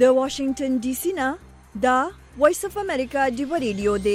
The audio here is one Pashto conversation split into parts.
د واشنگټن ډي سي نه دا وایس اف امریکا ډیو ریډیو دی.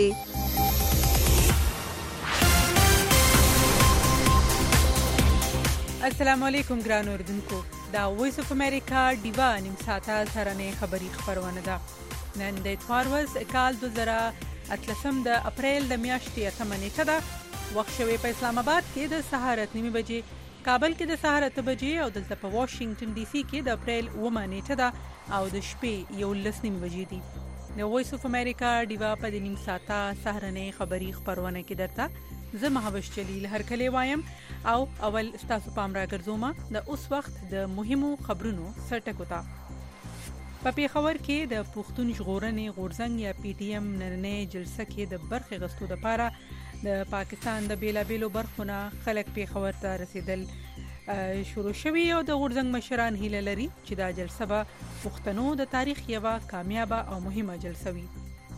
السلام علیکم ګران اوردونکو، دا وایس اف امریکا ډیوا نیم ساعته سرانه خبری خبرونه ده. نن د اتوار ورځ کال 2018 د اپریل د میاشتې 8 نیټه ده. وخت شوی په اسلام آباد کې د سهار 9 بجې، کابل کې د سهار 8 بجې او دلته په واشنگټن ډي سي کې د اپریل 9 نیټه ده او د شپې 11 بجې دي. د وایس اف امریکا ډیوا په د نیم ساعته سهارنه خبری خبرونه کې درته زه مهوش جلیل هرکلی وایم او اول تاسو پام راګرځوم د اوس وخت د مهمو خبرونو سرټکو ته. په پیښور کې د پښتون ژغورنې غورځنګ یا پی ټی ایم نننې جلسه کې د برخې غستو لپاره د پاکستان د بیلابیلو برخونه خلک پیښور ته رسیدل شروع شوی او د غورځنګ مشران هیله لري چې دا جلسه به پښتنو د تاریخ یوه کامیابه او مهمه جلسه وي.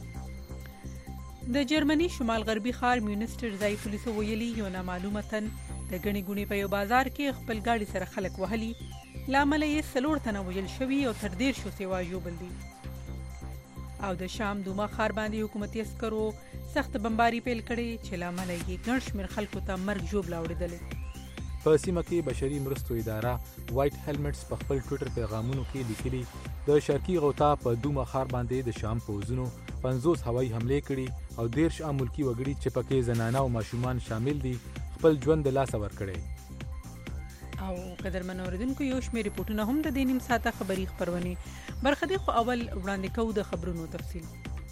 د جرمني شمال غربي ښار میونستر ځای پولیسو ویلي یو نامعلومه تن د ګڼې ګوڼې په یو بازار کې خپل ګاډي سره خلک وهلي، لامل یې 4 تنه وژل شوي او تر 10 سیوا ژوبل دي. او د شام دوما ښار باندې حکومتي عسکرو سخت بمباري پیل کړي چې لامل یې ګڼ شمېر خلکو ته مرګ ژوبله اوړېدلې. په سیمه کې بشري مرستو اداره وایټ هیلمټس په خپل ټویټر پیغامونو کې لیکلي د شرقي غوطا په دوما ښار باندې د شام پوځونو 50 هوایي حملې کړي او 13 عام ملکی وګړي چې پکې زنانه او ماشومان شامل دي خپل ژوند د لاسه ورکړي. او قدرمن اوریدونکو، یو شمېر ریپورټونه هم د دې نیم ساعته خبری خبرونه برخه دي، خو اول وړاندې کوو د خبرونو تفصیل.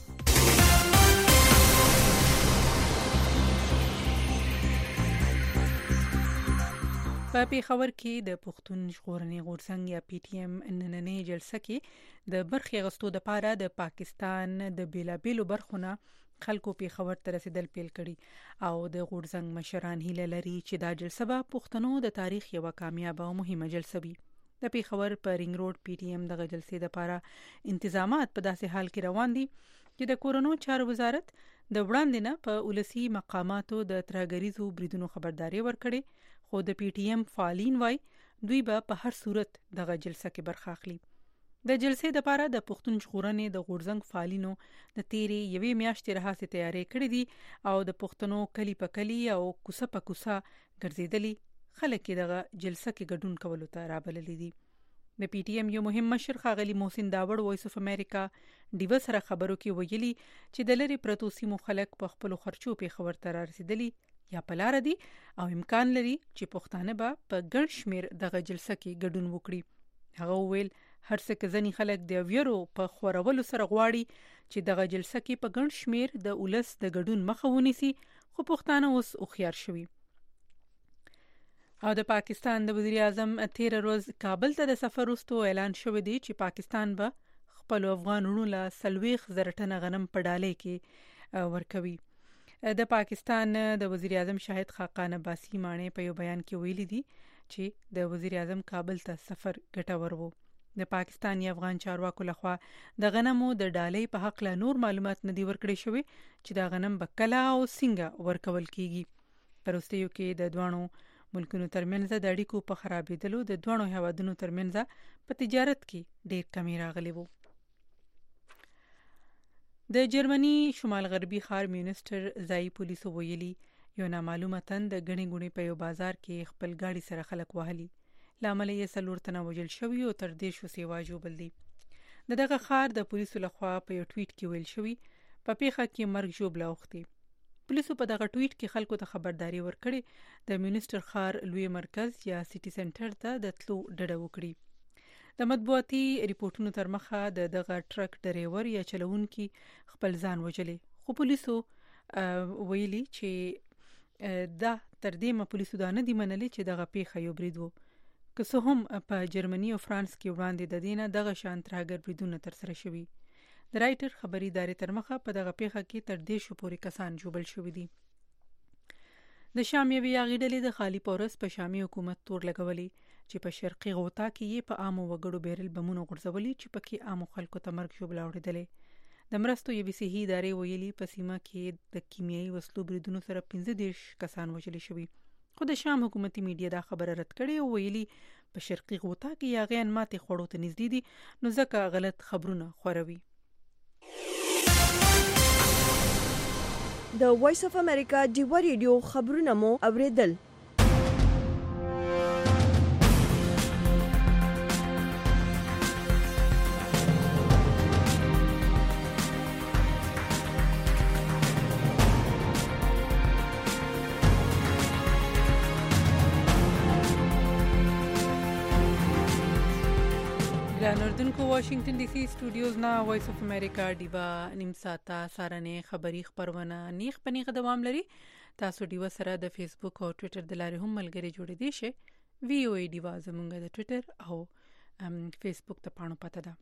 په پیښور کې د پښتون ژغورنې غورځنګ یا پی ټی ایم نننې جلسه کې د برخې غستو لپاره د پاکستان د بیلابیلو برخونه خلکو پیښور ته رسیدل پیل کړي او د غورځنګ مشران هیله لري چې دا جلسه به پښتنو د تاریخ یوه کامیابه او مهمه جلسه وي. د پیښور په رینګ روډ پی ټی ایم دغه جلسې لپاره انتظامات په داسې حال کې روان دي چې د کورونو چارو وزارت د وړاندې نه په ولسی مقاماتو د ترهګریزو بریدونو خبرداري ورکړي، خو د پی ټی ایم فعالین وای دوی به په هر صورت دغه جلسه کې برخه اخلي. د جلسې لپاره د پښتون ژغورنې د غورځنګ فعالینو د تیرې یوې میاشتې راهیسې تیاری کړې دي او د پښتنو کلی په کلی او کوڅه په کوڅه ګرځېدلي خلک دغه جلسه کې ګډون کولو ته رابللي دي. د پی ټی ایم یو مهم مشر ښاغلي محسن داوړ وایس اف امریکا ډیو سره خبرو کې ویلي چې د لری پرتو سیمو خلک په خپل خرچو پیښور ته رسیدلي یا په لار دي او امکان لري چې پښتانه به په ګڼ شمېر دغه جلسه کې ګډون وکړي. هغه وویل هر څه کې ځنی خلک د ویرو په خورولو سره غواړي چې دغه جلسه کې په ګڼ شمېر د ولس د ګډون مخه ونیسي، خو پښتانه اوس هوښیار شوي. او د پاکستان د وزیر اعظم 13 ورځ کابل ته د سفر وروسته اعلان شوی دی چې پاکستان به خپل افغان وروڼو له 40,000 ټنه غنم په ډالۍ کې ورکوي. د پاکستان د وزیر اعظم شاهد خاقان عباسی مانې په یو بیان کې ویلي دي چې د وزیر اعظم کابل ته سفر ګټور وو. د پاکستاني افغان چارواکو لخوا د غنمو د ډالۍ په حق له نور معلومات نه دي ورکړي شوی چې دا غنم به کله او څنګه ورکول کیږي. په وروستیو کې د دوه ملکونو ترمنځ د اړیکو په خرابېدلو د دوه هیوادونو ترمنځ په تجارت کې ډېر کمی راغلی وو. د جرمني شمال غربي ښار میونستر ځای پولیسو ویلي یو نامعلومه تن د ګڼې ګوڼې په یو بازار کې خپل ګاډي سره خلک وهلي، لامل یې 4 تنه وژل شوي او تر 10 سیوا ژوبل دي. دغه ښار د پولیسو لخوا په یو ټویټ کې ویل شوی په پیښه کې مرګ ژوبله اوښتي. پولیسو په دغه ټویټ کې خلکو ته خبرداري ورکړي د میونستر ښار لوی مرکز یا سیټي سنټر ته د تلو ډډه وکړي. د مطبوعاتي ریپورتونو تر مخه دغه ټرک ډرایور یا چلوونکي خپل ځان وژلی، خو پولیسو ویلي چې دا تر دې پولیسو دا نه دي منلي چې دغه پیښه یو برید وو، که څه هم په جرمني او فرانس کې وړاندې د دې نه دغه شان ترهګر بریدونه ترسره شوي. د رایټر خبري ادارې تر مخه په دغه پیښه کې تر 10 پورې کسان ژوبل شوي دي. د شام یوې یاغي ډلې د خالي پورس په شامي حکومت تور لګولي چې په شرقي غوطا کې یې په عامو وګړو بیرل بمونه غورځولي چې پکې عامو خلکو ته مرګ ژوبله اوړېدلې. د مرستو یوې صحي ادارې ویلي په سیمه کې د کیمیاوي وسلو بریدونو سره 15 کسان وژل شوي، خو د شام حکومتي میډیا دا خبره رد کړې او ویلي په شرقي غوطه کې یاغیان ماتې خوړو ته نږدې دي، نو ځکه غلط خبرونه خوروي. د وایس اف امریکا ډیوا ریډیو خبرونه مو اوریدل. نوردونکو واشنگټن ډي سي سټوډیوز نه وایس اف امریکا ډیوا نیم ساعته سارنې خبری خبرونه نیخ پنیغه دوام لري. تاسو ډیوا سره د فیسبوک او ټوئیټر د لارې هم ملګری جوړې دي شي. وی او ای ډیوا زمونږ د ټوئیټر او فیسبوک ته پاڼو پته ده.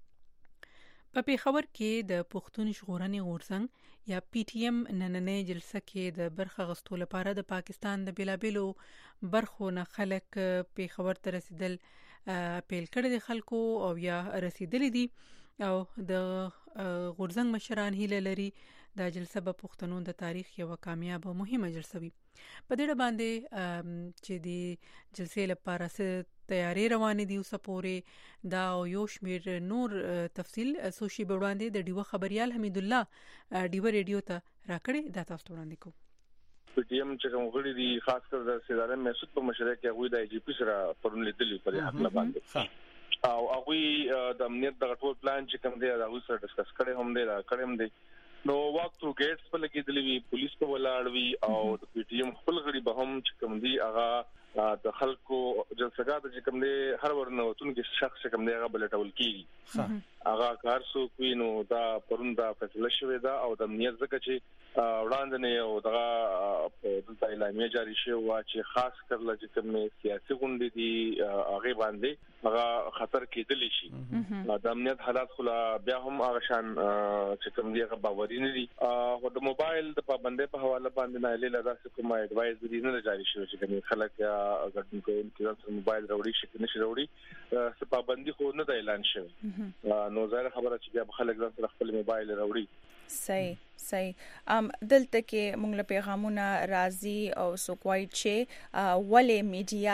په پیښور کې د پښتون ژغورنې غورځنګ یا پی ټی ایم نننۍ جلسه کې د برخه غستو لپاره د پاکستان د بیلابیلو برخو نه خلک پیښور ته رسیدل اپیل کړی د خلکو او یا رسیدلی دي او د غورځنګ مشران هیله لري دا جلسه به پښتنو د تاریخ یو کامیاب او مهمه جلسه وي. په دې باندې چې د جلسې لپاره تیاری روانې دي اوسه پورې دا او یو شمیر نور تفصیل سوشي وړاندې د ډیوه خبريال حمید الله ډیوه ریډیو ته راکړي دا تاسو وړاندې کوم. پی ټی ایم چې کوم غړي دي خاص کر د سیدار مسعود په مشرۍ کې هغه د ای جی پی سره پرون لیدلی په حق باندې او هغه د امنیت د ټول پلان چې کوم دی هغه سره ډسکس کړي هم دی نو واک ټو ګیټس په لګیدلی وی پولیس په ولاړوي او د پی ټی ایم خپل غړي به هم چې کوم دی هغه د خلکو جلسګاه د کوم دی هر ورنه وتون کې شخص کوم دی هغه بلټول کیږي هغه کار سو کوي نو دا پرون دا فیصله شوې ده او د امنیت ځکه چې وړاندې نه او دا د اعلامیه جاری شوه چې خاص کر لږ کوم سیاسي غونډې دي هغه باندې هغه خطر کېدلی شي د امنیت حالات خلا بیا هم هغه شان چې کوم دی هغه باوري نه دي او د موبایل د پابندۍ په حواله باندې نه لیلا داسې کومه اډوایزري نه جاری شوه چې کوم خلک غټن کوي چې موبایل راوړي شي نشي راوړي څه پابندي خو نه اعلان شوه نو ظاهر خبره چې بیا خلک ځان خپل موبایل راوړي. صحیح دلته کې موږ له پیغامونه راځي او سوکوای چې ولې میډیا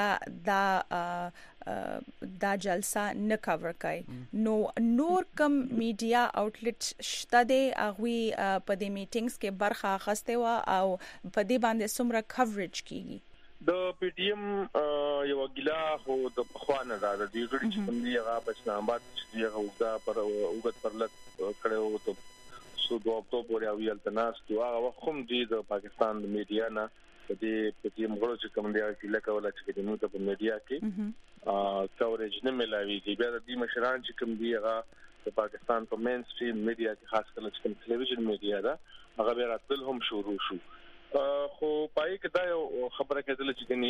دا جلسه نه کور کوي نو نور کم میډیا آوټلیټ شته دي هغه په دې میټینګز کې برخه اخیسته و او په دې باندې څومره کوریج کیږي. د پی ټی ایم یو ګلا هو د خوانه دا د دې غړي چې کوم دی هغه بچنامات چې هغه وګت پرلت کړو ته سو د اکتوبر او یلتناس تو هغه وخت دی د پاکستان د میډیا نه د پی ټی ایم غړو چې کوم دی چې لکه ولا چې د نو په میډیا کې کوریج نه ملاويږي بیا د دې مشران چې کوم دی هغه د پاکستان په مین سټریم میډیا کې خاص کر چې ټلویزیون میډیا دا هغه بیا راتل هم شروع شو خو پای کې دا یو خبره کېدل چې کني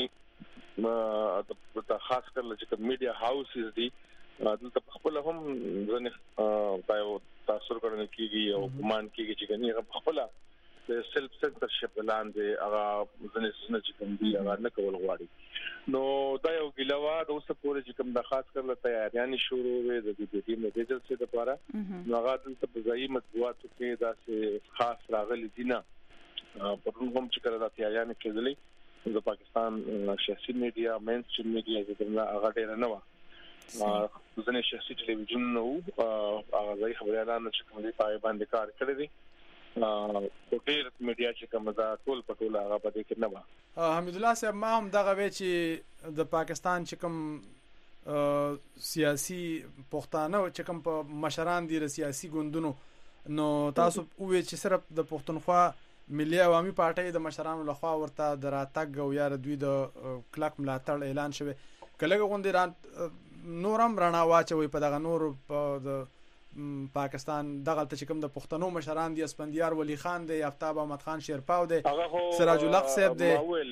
د خاص کر چې میډیا هاوسز دي دلته خپل هم ځنه تاسو کړنه کیږي او ګمان کیږي چې کني خپل د سیلف سنسرشپ لاندې هغه ځنه چې کوم دی هغه نه کول غواړي نو دا یو ګلوا د اوسه پورې چې کوم د خاص کر له تیاریانې شروع وي د دې میډیجل څخه لپاره نو هغه دلته په ځای مطبوعاتو کې دا خاص راغلي دي نه پرون هم چې کړه د تیاریانې کېدلې د پاکستان سیاسي میډیا مین سټریم میډیا چې هغه ډېر نه و ځنه سیاسي ټلویزیون نو هغه ځای خبريالانو چې کوم دی پای باندې کار کړی دي ډېر میډیا چې کوم دا ټول پټول هغه پدې کې نه و. حمید الله صاحب ما هم دغه وی چې د پاکستان چې کوم سیاسي پښتانه چې کوم په مشران دي سیاسي ګوندونو نو تاسو وې چې صرف د پښتونخوا ملي عوامي پارټي د مشرانو لخوا ورته دراتګ او یا دوی د کلک ملاتړ اعلان شوه کله غوندې نورم رڼا واچوي په دغه نور د پاکستان دغه ته کوم د پښتنو مشران دي اسپندیار ولی خان دی آفتاب احمد خان شیرپاو دی سراج الحق صاحب دی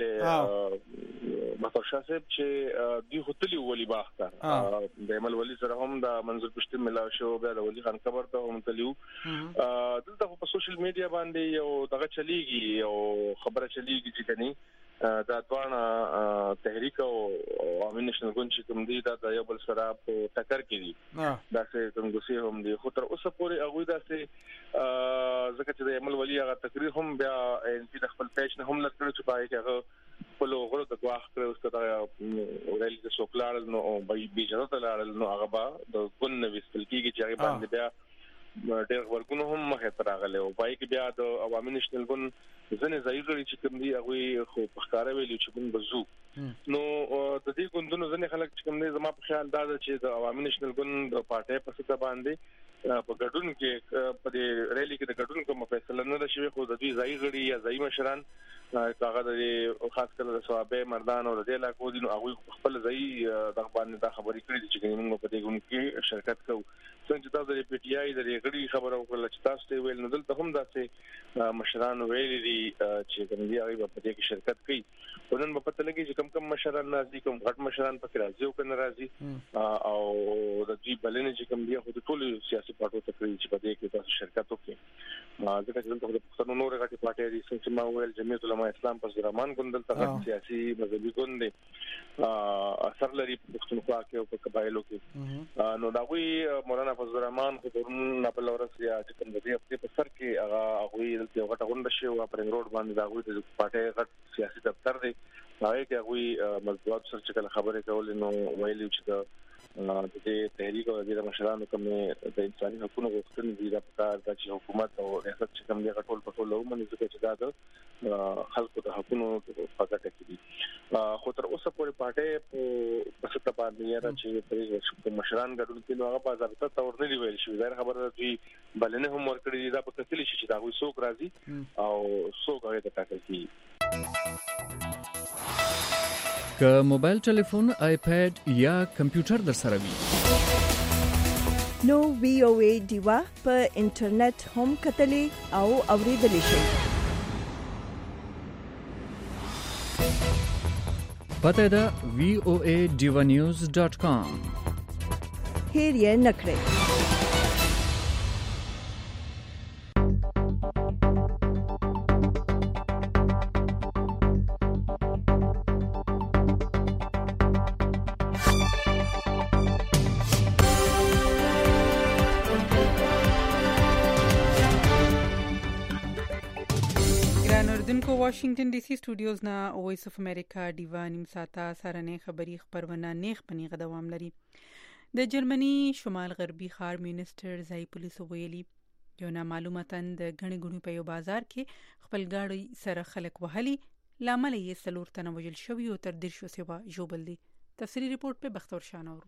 مطلب صاحب چې دی هوتلی ولی باختر د عمل ولی سره هم د منظور پښتون ملا شو بیا د ولی خان خبر ته هم تلیو دلته په سوشل میډیا باندې یو دغه چلیږي او خبره چلیږي چې کني دا دوانه تحریک او عوامي نېشنل ګوند چې کوم دی دا یو بل سره په ټکر کې دي دا څه کوم ګوسي هم دي خو تر اوسه پورې هغه دا څه ځکه چې د عمل ولی هغه تقریر هم بیا ان پی د خپل پیج نه هم لکړو چې پای کې هغه په لوغړو د واخ کړو څه ریل د سوکلاړ نو به اجازه لاړ نو هغه با د ګون وستل کیږي چې هغه باندې بیا ډېر ورګونو هم مخه تر راغله او پای کې بیا د عوامي نېشنل ګون ځنه ځایګړي چې کوم دی هغه خو په ښکارا ویلي چې موږ بزو نو د دې ګوندونو ځنه خلک چې کوم دی زما په خیال دا چې د عوامي نېشنل ګون د پارټي په څیر باندې په ګډون کې په دې ریلی کې د ګډون کوم فیصله نه شوي خو د دې ځایګړي یا ځای مشران هغه د خاص کر د ثوابه مردان او د علاقو دي نو هغه خپل ځای د باندې دا خبرې کړې چې موږ په دې ګوند کې شرکت کوو څنګه تاسو د پی ټی آی د ریګړي خبرو کول چې تاسو ته ویل نه دلته هم داسې مشران ویلي دي چې کوم دی هغه په دې کې شرکت کوي ونن په پته لګي چې کم مشران راځي کوم غټ مشران پکې راځي او کنه راځي او د دې بلنه چې کوم دی خو د ټولو سیاسي پارټو ته کوي چې په دې کې تاسو شرکت وکړي ځکه چې دلته د پښتنو نور غټي پارټي دي چې ما ویل جمعیت العلماء اسلام په زرامان ګوندل ته سیاسي مذهبي ګوند دي اثر لري په پښتونخوا کې او په قبایلو کې نو دا وی مولانا فضل الرحمن خبرونه په لورس یا چې کوم دی په سر کې هغه یو غټه غونډه شو په رنګ روډ باندې دا وی د پارټي غټ سیاسي دفتر دی هغه کې هغه مزدوات سره چې خبرې کول نو ویلي چې د دې تحریک او د مشرانو کوم د انساني حقوقو غوښتنې دي د حکومت او ریاست چې کوم دی غټول په ټولو باندې ځکه چې دا د خلکو د حقوقو په ګټه کې دي خو تر اوسه پورې پارټي په څه باندې یا چې په مشران ګډون کې نو هغه په ضابطه تور نه دی ویل شوی ظاهر خبره دی بلنه هم ورکړي دي دا په کتلی شي چې دا وي څوک راځي او څوک هغه ته ټاکل کیږي که موبایل ټلیفون آیپاد یا کمپیوټر در سره وي نو وی او ای دیوا په انټرنیټ هم کتلې او اوریدلې شئ پته ده voadivanews.com هیر یې نکړئ واشنگټن ډي سي سټوډیوز نه وایس اف امریکا دیوا نیم ساعته سره خبری خبرونه نیغ پنیغه دوام لري د جرمني شمال غربي ښار مینستر ځای پولیسو ویلي یو نامعلومه تند غني غني په یو بازار کې خپل گاډي سره خلک وهلي لامل یې سلور تنه وجل شوی او تر 10 سیوا جوبل دي تفصیلی ریپورت په بختور شانور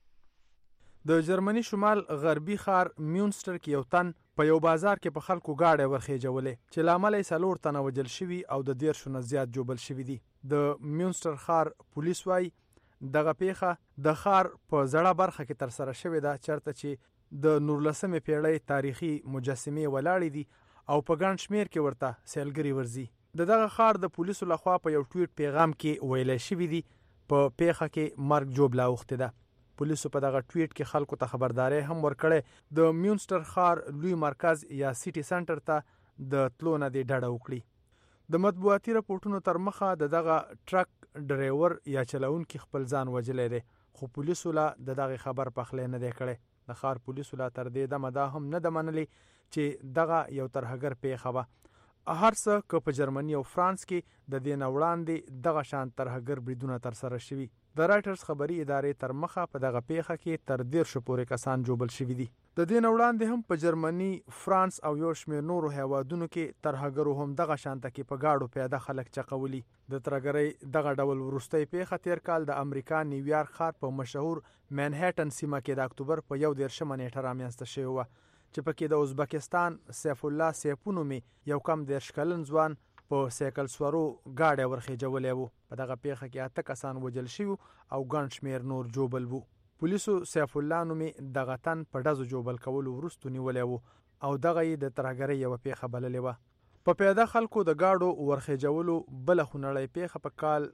د جرمني شمال غربي ښار میونستر کې یو تن په یو بازار کې په خلکو گاډي ورخېجولې چې لامل یې سلور تنه وجل شوی او د 10 نه زیات جوبل شوی دي د میونستر ښار پولیس وايي دغه پیښه د ښار په زړه برخه کې تر سره شوې ده چرته چې د 19مې پیړۍ تاریخي مجسمه ولاړې دي او په ګڼ شمیر کې ورته سیلګری ورزي دغه ښار د پولیسو لخوا په یو ټویټ پیغام کې ویل شوی دی په پیښه کې مرګ جوبلا وخته ده پولیسو په دغه ټویټ کې خلکو ته خبرداري هم ورکړې د میونستر ښار لوی مرکز یا سیټي سنټر ته د تلو نه دی ډډه وکړي د مطبوعاتي راپورټونو تر مخه دغه ټرک ډرایور یا چلوونکي خپل ځان وجلې دي خو پولیسو لا دغه خبر پخلې نه دی کړي د ښار پولیسو لا تر دې دمه دا هم نه د منلي چې دغه یو ترهګر پیښه وه هر څه که په جرمني او فرانس کې د دې نه وړاندې دغه شان ترهګر بریدونه تر سره شوي د رایټرز خبري ادارې تر مخه په دغه پیښه کې تر 10 پورې کسان جوبل شوي دي د دې نه وړاندې هم په جرمني فرانس او یو شمېر نورو هیوادونو کې ترهګرو هم دغه شانته کې په گاډو پیاده خلک چقولي د ترهګرۍ دغه ډول وروستۍ پیښه تیر کال د امریکا نیویارک ښار په مشهور منهټن سیمه کې د اکتوبر په 11 نیټه رامنځته شوی و چې پکې د ازبکستان سیف الله سیپونومي یو کم 10 کلن ځوان په سایکل سوارو گاډي ورخېجولې وو په دغه پیښه کې 8 کسان وجل شوي او ګڼ شمېر نور جوبل وو پولیسو سیف الله نومي دغه تن په ډزو جوبل کولو وروسته نیولې وو او دغه یې د ترهګرۍ یو پیښه بللې وه په پیاده خلکو د گاډو ورخېجولو بل خونړۍ پیښه په کال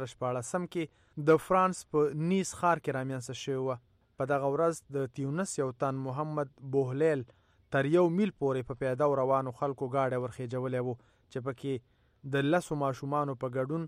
2014 کې د فرانس په نیس ښار کې رامنځته شوی و په دغه ورځ د تیونس یو تن محمد بوهلیل تر 1 میل پورې په پیاده روانو خلکو گاډي ورخېجولې وو چې پکې د لسو ماشومانو په ګډون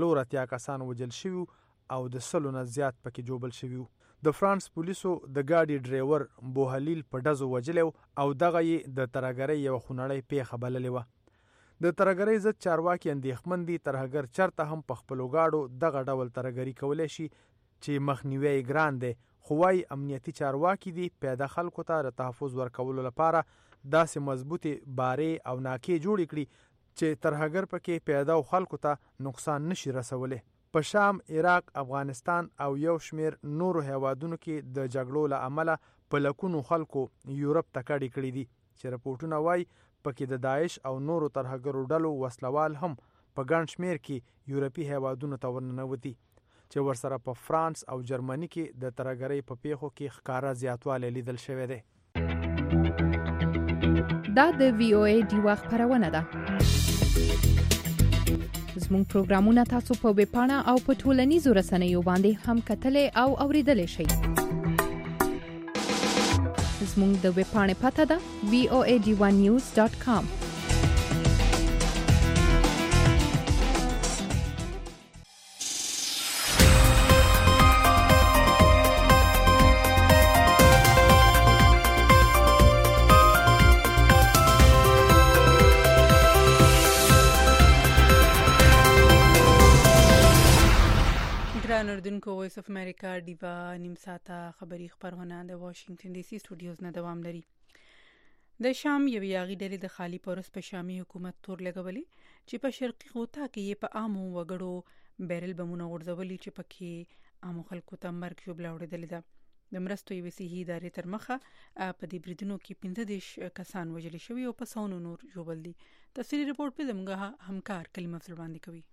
4 کسان وجل شوي او د 100 نه زیات پکې جوبل شوي د فرانس پولیسو د گاډي ډرایور بوهلیل په ډزو وجلو او دغه یې د ترهګرۍ یو خونړۍ پیښه بللې و د ترهګرۍ ضد چارواکي اندېښمن دي ترهګر چرته هم په خپلو ګاډو دغه ډول ترهګري کولی شي چې مخنیوی یې ګران دی، خو وايي امنیتي چارواکي دي پیاده خلکو ته د تحفظ ورکولو لپاره داسې مضبوطې بارې او ناکې جوړې کړي چې ترهګر پکې پیاده او خلکو ته نقصان نشي رسولی. په شام، عراق، افغانستان او یو شمیر نورو هیوادونو کې د جګړو له امله په لکونو خلکو یورپ ته کډې کړي دي چې رپورټونه وایي پکې د داعش او نورو ترهګرو ډلو وسلوال هم په ګڼ شمیر کې یورپي هیوادونو ته ورننوتي چې ورسره په فرانس او جرمني کې د ترهګرۍ په پیښو کې ښکاره زیاتوالی لیدل شوی دی. دا د VOA ډیوا خپرونه ده. زموږ پروګرامونه تاسو په ویب پاڼه او په ټولنیزو رسنیو باندې هم کتلای او اوریدلای شئ. زموږ د ویب پاڼې پته ده voad1news.com. ګران اردوونکو، وایس اف امریکا ډیوا نیم ساعته خبری خبرونه د واشنگټن ډي سي سټوډیوز نه دوام لري. د شام یو یاغي ډلې د خالی پورس په شامي حکومت تور لګولي چې په شرقي غوطه کې په عامو وګړو بیرل بمونه غورځولي چې پکې عامو خلکو ته مرګ ژوبله وړېدلې ده. د مرستو یوې صحي ادارې تر مخه په دې بریدونو کې 15 کسان وژل شوي او په سونو نور ژوبل دي. تفصیلي رپورټ په زموږ همکار کلیم افضل باندې کوي.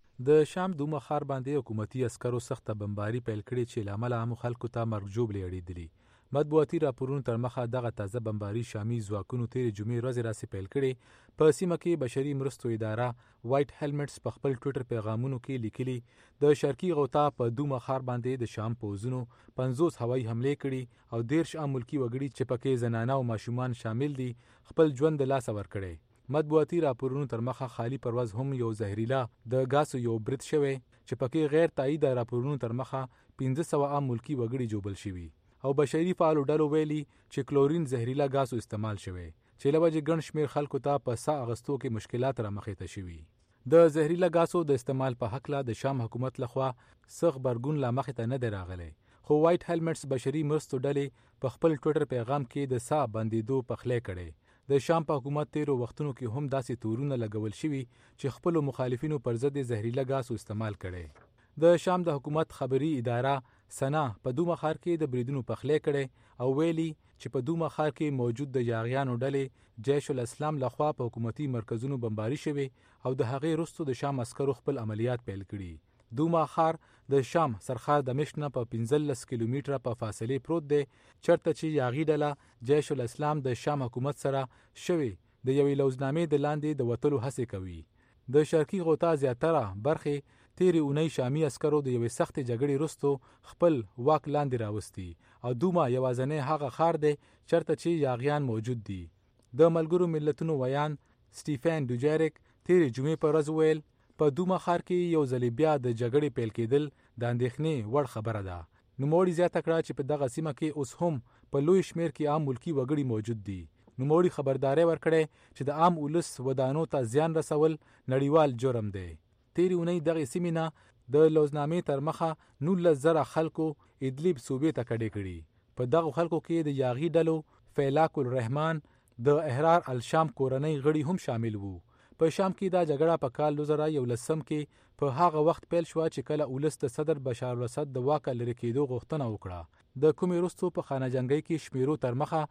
د شام دومه ښار باندې حکومتي عسکرو سخته بمباري پیل کړې چې له امله عامو خلکو ته مرګ ژوبلې اړېدلي. مطبوعاتي راپورونو تر مخه دغه تازه بمباري شامي ځواکونو تېرې جمعې ورځې راسې پیل کړې. په سیمه کې بشري مرستو اداره وایټ هیلمټس په خپل ټویټر پیغامونو کې لیکلي د شرقي غوطه په دومه ښار باندې د شام پوځونو 50 هوایي حملې کړي او 13 عام ملکي وګړي چې پکې زنانه او ماشومان شامل دي خپل ژوند د لاسه ورکړي. مطبوعاتي راپورونو تر مخه خالی پرواز هم یو زهريلا د غاسو یو برید شوی چې پکې غیر تایید راپورونو تر مخه 1500 عام ملکی وګړي جوبل شوي او بشري فعالو ډلو ویلي چې کلورین زهريلا غاسو استعمال شوی چې لوجه ګڼ شمیر خلکو ته په سا اغستو کې مشکلات را مخې ته شوي. د زهريلا غاسو د استعمال په حق لا د شام حکومت لخوا سخت برګون لا مخې ته نه دی راغلی، خو وایټ هیلمټس بشري مرستو ډلې په خپل ټویټر پیغام کې د سا بندیدو پخلی کړي. د شام په حکومت تیرو وختونو کې هم داسې تورونه لګول شوي چې خپل مخالفینو پر ضد زهريلا غاسو استعمال کړي. د شام د حکومت خبري اداره سنا په دومه ښار کې د بریدونو پخلی کړي او ویلي چې په دومه ښار کې موجود د یاغیانو ډلې جیش الاسلام لخوا په حکومتي مرکزونو بمباري شوي او د هغې وروسته د شام عسکرو خپل عملیات پیل کړي. دومه ښار د شام سرخار دمشق نه په 15 کیلومتره په فاصله پروت دی، چرته چې یاغي ډله جیش الاسلام د شام حکومت سره شوي د یوې لوزنامې د لاندې د وتلو هڅې کوي. د شرقي غوطه زیاتره برخې تیرې اونۍ شامي عسکرو د یوې سختې جګړې وروسته خپل واک لاندې راوستي او دومه یوازینی هغه ښار دی چرته چې یاغیان موجود دي. د ملګرو ملتونو ویان سټیفن ډوجریک تیرې جمعې په ورځ ویل په دومه ښار کې یو ځل بیا د جګړې پیل کېدل د اندېښنې وړ خبره ده. نوموړي زیاته کړه چې په دغه سیمه کې اوس هم په لوی شمیر کې عام ملکي وګړي موجود دي. نوموړي خبرداري ورکړې چې د عام ولس ودانو ته زیان رسول نړیوال جرم دی. تیرې اونۍ دغه سیمې نه د لوزنامې تر مخه 19,000 خلکو ادلیب صوبې ته کډې کړي. په دغه خلکو کې د یاغي ډلو فیلاک الرحمن د احرار الشام کورنۍ غړي هم شامل وو. په شام کې دا جګړه په کال 2011 کې په هغه وخت پیل شو چې کله ولس د صدر بشار الاسد د واک لري کېدو غوښتنه وکړه. د کومې وروسته په خانه جنګۍ کې شمیرو تر مخه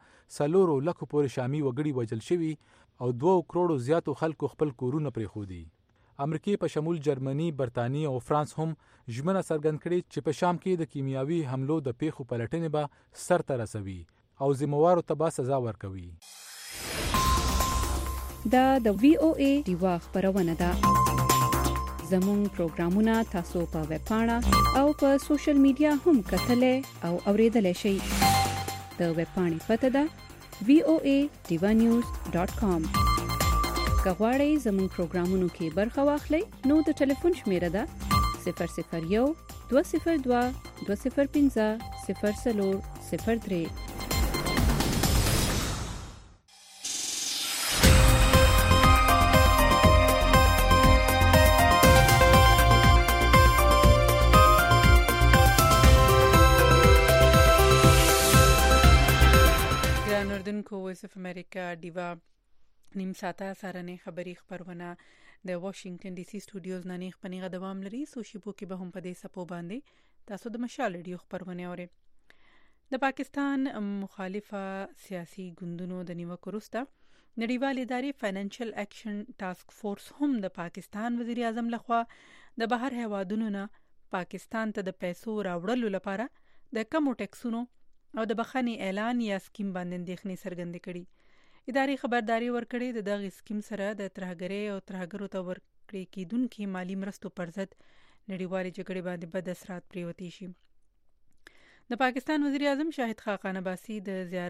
4 لک پورې شامي وګړي وژل شوي او 2 کروڑو زیاتو خلکو خپل کورونه پرېښودي. امریکای په شمول جرمني، برتانیې او فرانس هم ژمنه څرګند کړې چې په شام کې د کیمیاوي حملو د پیښو پلټنې به سر ته رسوي او ذمہوارو ته به سزا ورکوي. دا د VOA ډیوا خبرونه ده. زموږ پروګرامونه تاسو په ویب پاڼه او په سوشل میډیا هم کتلای او اوریدلای شئ. د ویب پاڼې پته ده voad1news.com. که غواړئ زموږ پروګرامونو کې برخه واخلئ نو د ټلیفون شمیره ده 001 202 205 0403. اوریدونکو وایس اف امریکا ډیوا نیم ساعته سارنه خبری خبرونه د واشنگټن ډي سي سټوډیوز نه نیغ پنیغه دوام لري. سو شیبو کې به هم په دې سپو باندې تاسو د مشال ریډیو خبرونه اورئ. د پاکستان مخالفه سیاسي ګوندونو د نیوکو وروسته نړیوال ادارې فاینانشل اکشن ټاسک فورس هم د پاکستان وزیر اعظم لخوا د بهر هیوادونو نه پاکستان ته د پیسو راوړلو لپاره د کمو ټیکسونو او د بخښنې اعلان یا سکیم باندې اندېښنې څرګندې کړي. ادارې خبرداري ورکړې د دغه سکیم سره د ترهګرۍ او ترهګرو ته ورکړې کېدونکې مالی مرستو پر ضد نړیوالې جګړې باندې بد اثرات پرېوتی شي. د پاکستان وزیر اعظم شاهد خاقان عباسي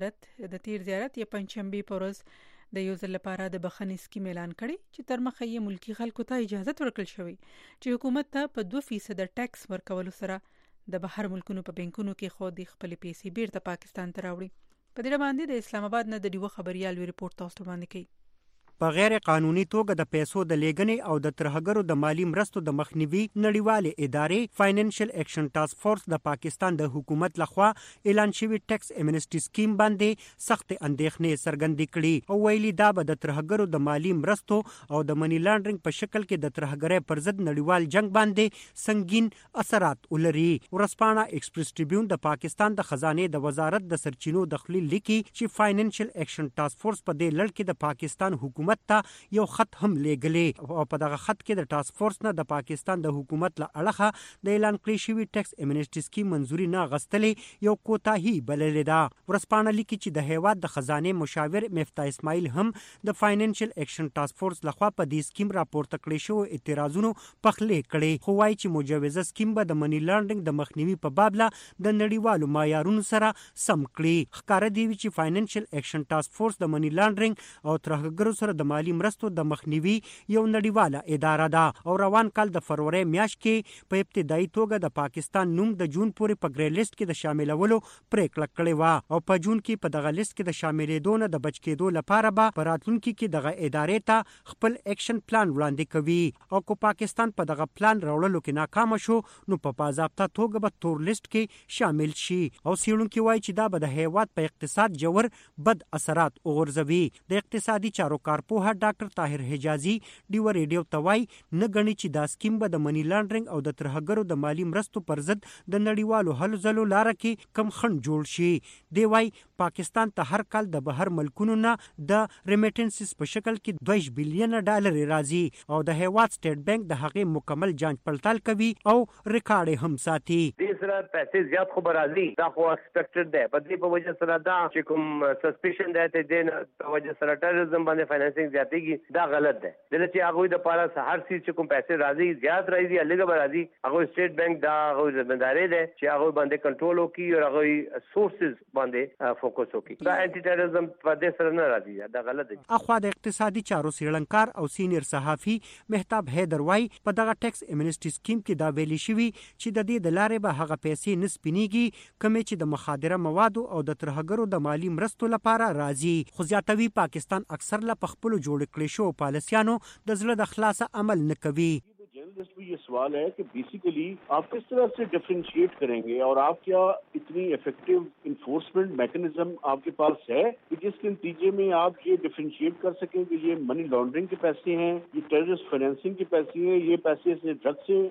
د تیر زیارت یا پنځشنبه په ورځ د یو ځل لپاره د بخښنې سکیم اعلان کړي چې تر مخه یې ملکی خلکو ته اجازه ورکړل شوې چې حکومت ته په 2% ټیکس ورکولو سره د بهر ملکونو په بانکونو کې خو د خپل پیسې بیرته پاکستان ته راوړي. په دې باندې د اسلام آباد نه د ډیو خبريال وی رپورت تاسو باندې کوي. په غیر قانوني توګه د پیسو د لیږنې او د ترهګرو د مالی مرستو د مخنیوي نړیوالې ادارې فاینانشل اکشن ټاسک فورس د پاکستان د حکومت لخوا اعلان شوی ټیکس امنیسټي سکیم باندې سخت اندېښنې څرګندې کړي او ویلي دا به د ترهګرو د مالی مرستو او د منی لانډرینګ په شکل کې د ترهګرۍ پر ضد نړیوال جنگ باندې سنگین اثرات ولري. ورسپانه ایکسپریس ټریبیون د پاکستان د خزانه د وزارت د سرچینو دخلي لیکي چې فاینانشل اکشن ټاسک فورس په دې لړ کې د پاکستان حکومت ته یو خط هم لېږلی او په دغه خط کې د ټاسک فورس نه د پاکستان د حکومت له اړخه د اعلان کړی شوی ټیکس امنیسټي سکیم منځوري نه غستلې یو کوتاهي بللې ده. ورسپانه لیکي چې د هیواد د خزانه مشاور مفتاح اسماعیل هم د فاینانشل اکشن ټاسک فورس لخوا په دې سکیم راپورته کړی شو اعتراضونو پخلې کړي خو وايي چې مجوزه سکیم به د منی لانډرینګ د مخنیوي په باب له د نړیوالو معیارونو سره سم کړي. ښکاره دی چې فاینانشل اکشن ټاسک فورس د منی لانډرینګ او ترهګرو سره د مالی مرستو د مخنیوي یو نړیواله اداره ده او روان کال د فروری میاشت کې په ابتدایي توګه د پاکستان نوم د جون پورې په ګری لیست کې د شاملولو پریکړه کړې و او په جون کې په دغه لیست کې د شاملېدو نه د بچ کېدو لپاره به په راتلونکي کې دغه ادارې ته خپل اکشن پلان وړاندې کوي او کو پاکستان په دغه پلان راوړلو کې ناکام شو نو په باضابطه توګه به تور لیست کې شامل شي او څېړونکي وایي چې دا به د هیواد په اقتصاد جوړ بد اثرات وغورځوي. د اقتصادي چارو کارپوه ډاکټر طاهر حجازي ډیو ریډیو ته وایي نه غني چې دا سکیم به د منی لانډرینګ او د ترهګرو د مالی مرستو پر ضد د نړیوالو هلو ځلو لاره کې کم خنډ جوړ شي. دی وایي پاکستان ته هر کال د بهر ملکونو نه د ریمیټنسز په شکل کې 2 بلین ډالر راځي او د هیواد سټیټ بانک د هغې مکمل جانچ پړتال کوي او ریکارډ هم ساتي. دې سره پیسې زیات خو راځي دا خو ایکسپیکټډ ده په دې په وجه سره دا چې کوم سسپیشن ده ته د په وجه سره ټیرریزم باندې فاینانسینګ زیاتېږي دا غلط ده. دلته چې هغه د پاره هر څه چې کوم پیسې راځي زیات راځي الګ به راځي هغه سټیټ بانک دا هغه ځمېداري ده چې هغه باندې کنټرول وکړي او هغه سورسز باندې فوکس وکړي. دا انټي ټیرریزم په دې سره نه راځي دا غلط ده. اخوا د اقتصادي چارو سیړنکار او سینیر صحافي مهتاب حیدر وای په دغه ټیکس امنیسټي سکیم کې دا ویلي شوی چې د دې د لارې به هغه پیسې نسپینیږي کومې چې د مخادره موادو او د ترهګرو د مالی مرستو لپاره راځي. خو زیاتوي پاکستان اکثر لا په خپل جوړ کړی شو پالیسیانو د زړه د خلاصه عمل نه کوي. जर्नलिस्ट भी ये सवाल है कि बेसिकली आप किस तरह से डिफरेंशिएट करेंगे और आप क्या इतनी इफेक्टिव इन्फोर्समेंट मैकेनिज्म आपके पास है कि जिसके नतीजे में आप ये डिफरेंशिएट कर सकें कि ये मनी लॉन्ड्रिंग के पैसे हैं, ये टेररिस्ट फाइनेंसिंग के पैसे हैं, ये पैसे से ड्रग से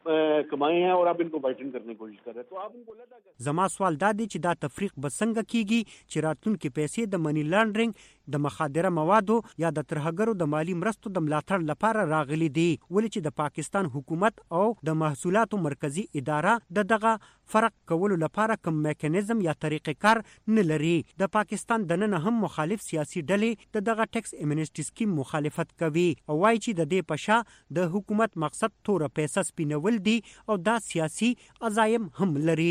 कमाए हैं और आप इनको वाइटन करने की कोशिश कर रहे हैं. तो आप उनको लगा زما سوال دا دی چې دا تفریق به څنګه کیږي چې راتلونکي پیسې د منی لانډرینګ د مخادره موادو یا د ترهګرو د مالی مرستو د ملاتړ لپاره راغلي دي ولې چې د پاکستان حکومت او د محصولاتو مرکزی اداره دغه فرق کولو لپاره کوم میکانیزم یا طریقې کار نه لري. د پاکستان دننه هم مخالف سیاسي ډلې دغه ټیکس امنیسټي سکیم مخالفت کوي او وايي چې د دې پشا د حکومت مقصد تور پیسې سپینول دي او دا سیاسي عزایم هم لري.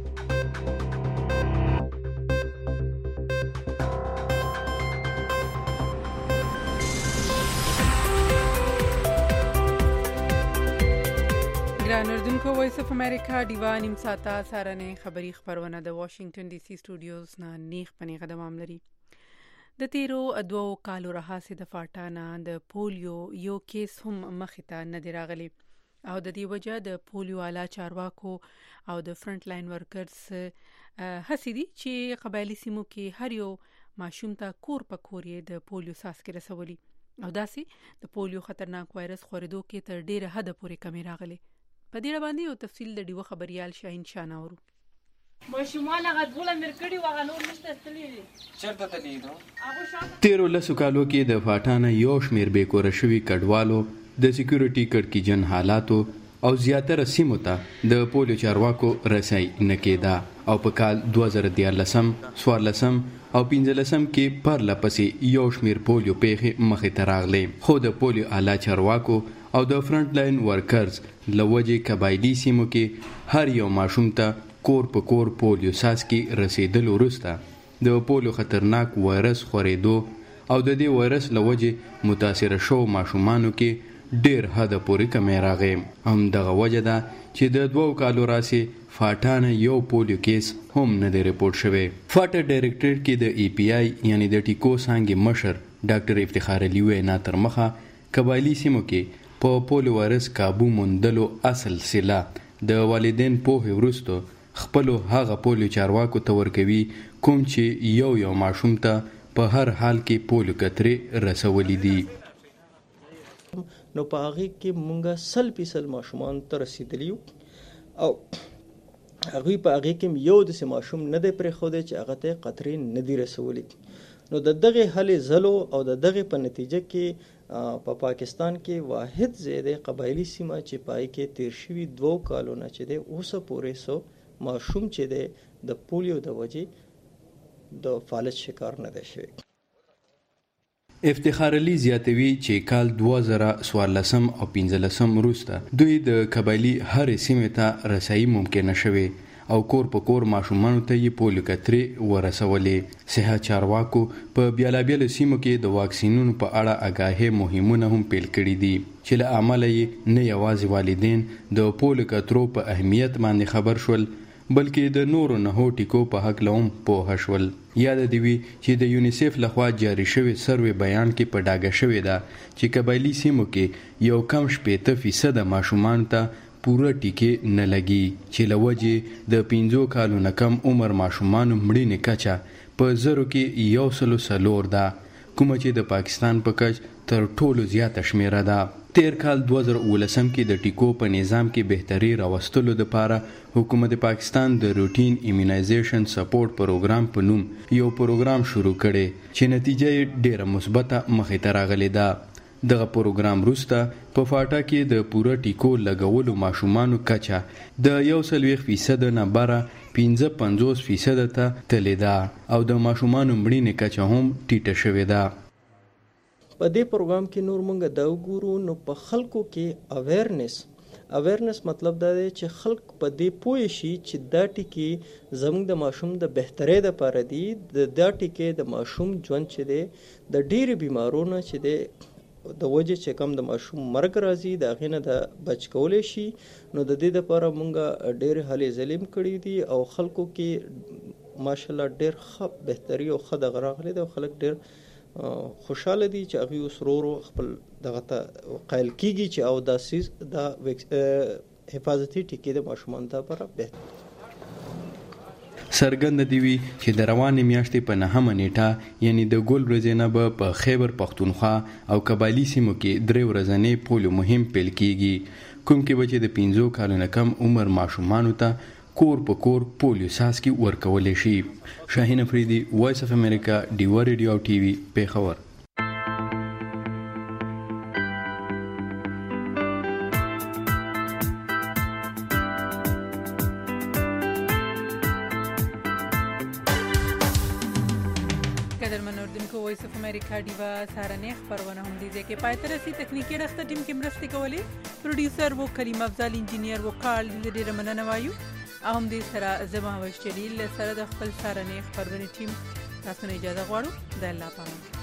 ګرانوردونکو وایس اف امریکا ډیوا نیم ساعته سارنه خبری خبرونه د واشنگټن ډي سي سټوډیوز نه نیغ پنیغه دوام لري. د تیرو 2 کالو راهیسې د فاټانا د پولیو یو کیس هم مخې ته نه دی راغلی او د دې وجه د پولیو اعلی چارواکو او د فرنٹ لاین ورکرز هڅې دي چې قبایلی سیمو کې هر یو ماشوم ته کور په کور یې د پولیو څاڅکي رسولي او داسې د پولیو خطرناک وایرس خورېدو کې تر ډیره حد پورې کمی راغلی. په دې باندې یو تفصیل د ډیوه خبريال شاهین شاه نورو. ماشومان هغه ډوله مرکړي وغه نور نشته تللی چیرته تللی نو هغه شاته 13 کالو کې د فاټانه یو شمیر به کور شوی کډوالو د سکیورټي کړکېجن حالاتو او زیاتره سیمو ته د پولیو چارواکو رسای نه کېدا او په کال 2013 14 او 15 کې پر لپسې یو شمیر پولیو پیښې مخې ته راغلي خو د پولیو اعلی چارواکو او د فرنٹ لاین ورکرز لوجه قبایلی سیمو کې هر یو ماشوم ته کور په کور پولیو څاڅکي رسیدل وروسته د پولیو خطرناک وایرس خورېدو او د دې وایرس لوجه متاثر شو ماشومانو کې ډیر حد پورې کمی راغی. هم دغه وجه ده چې د 2 کالو راسي فاټانه یو پولیو کیس هم نه دی ریپورت شوی. فاټا ډایریکټریټ کې د ای پی آی یعنی د ټیکو څانګې مشر ډاکټر افتخار علي وینا تر مخه قبایلی سیمو کې په پولیو وایرس قابو موندلو اصل سلا د والدین په وروسته خپلو هغه پولیو چارواکو ته ورکوي کوم چې یو ماشوم ته په هر حال کې پولیو کترې رسولي دي. نو په هغه کې مونږه 100% ماشومان ته رسیدلی او هغه په هغه کې یو د ماشوم نه دی پرې خو چې هغه ته قطرې نه دی رسولي. نو د دغه هلې زلو او د دغه په نتیجه کې په پاکستان کې واحد زیاده قبایلی سیمه چې پای کې تیر شوی 2 کالو نه چې د اوسه پورې سو ماشوم چې د پولیو د وجې د فالج شکار نه دی شوی. افتخار علي زیاتوي چې کال 2014 او 15 وروسته دوی د قبایلی هر سیمه ته رسایي ممکن نشوي او کور په کور ماشومانو ته یې پولیو کترې ورسولې. صحت چارواکو په بیلابیل سیمو کې د واکسینونو په اړه آګاهي مهمونه هم پیل کړي دي چې له عمله یې نه یوازې والدین د پولیو کترو په اهمیت باندې خبر شول بلکې د نورو نهو ټیکو په حق لوم پوه شول. یاد دی وی چې د یونیسف لخوا جاری شوی سروې بیان کې په ډاګه شوی ده چې قبایلی سیمو کې یو کم 80% ماشومان ته پوره ټیکې نه لګي چې لوجه د 15 کالو نه کم عمر ماشومان مړینې کچه په زرو کې 104 ده کوم چې د پاکستان په کچ تر ټولو زیاته شمیره ده. تیر کال 2019 کې د ټیکو په نظام کې بهتري راوستلو لپاره حکومت پاکستان د روټین ایمونایزیشن سپورټ پروګرام په نوم یو پروګرام شروع کړي چې نتیجه یې ډیره مثبته مخې ته راغلې ده. دغه پروګرام وروسته په فاټا کې د پوره ټیکو لګولو ماشومانو کچه د 1% نه بره 55% ته تللی ده او د ماشومانو مړینې کچه هم ټیټه شوې ده. په دې پروګرام کې نور مونږ دا وګورو نو په خلکو کې اویرنس مطلب دا دی چې خلک په دې پوه شي چې دا ټیکې زموږ د ماشوم د بهترۍ لپاره دي. دا ټیکې د ماشوم ژوند چې دی د ډېرې بیمارونو چې دی د وجه چې کم د ماشوم مرګ راځي د هغې نه د بچ کولی شي. نو د دې لپاره مونږ ډېرې هلې ځلې کړي دي او خلکو کې ماشاءالله ډېر ښه بهتري او ښه دغه راغلی دی او خلک ډېر خوشاله دي چې هغه وسرور خپل دغه ته قائل کیږي چې او د سیس د حفاظتي ټیکې د ماشومان لپاره به سرګند دی وی چې د روانې میاشتې په 9 نیټه یعنی د ګل ورځې نه په خیبر پختونخوا او قبایلی سیمو کې 3 ورځې پولیو مهم پیل کیږي کوم کې بچي د 15 کالو نه کم عمر ماشومانو ته کور په کور پولیو څاڅکي ورکول شي. شاهین افریدي وایس اف امریکا ډیوا ریډیو ټي وي پیښور. قدرمن اردوونکو وایس اف امریکا ډیوا سارنې خبرونه هم دي چې پاتې رسي تخنیکی رخته ټیم کې مرسته کولې پروډوسر وو کریم افضل انجینیر وو کارل ډېر مننه وایو هم دې سره زما وشتلیل سره د خپل سارنې خبرونه ټیم تاسو نه اجازه غواړو د الله پامان.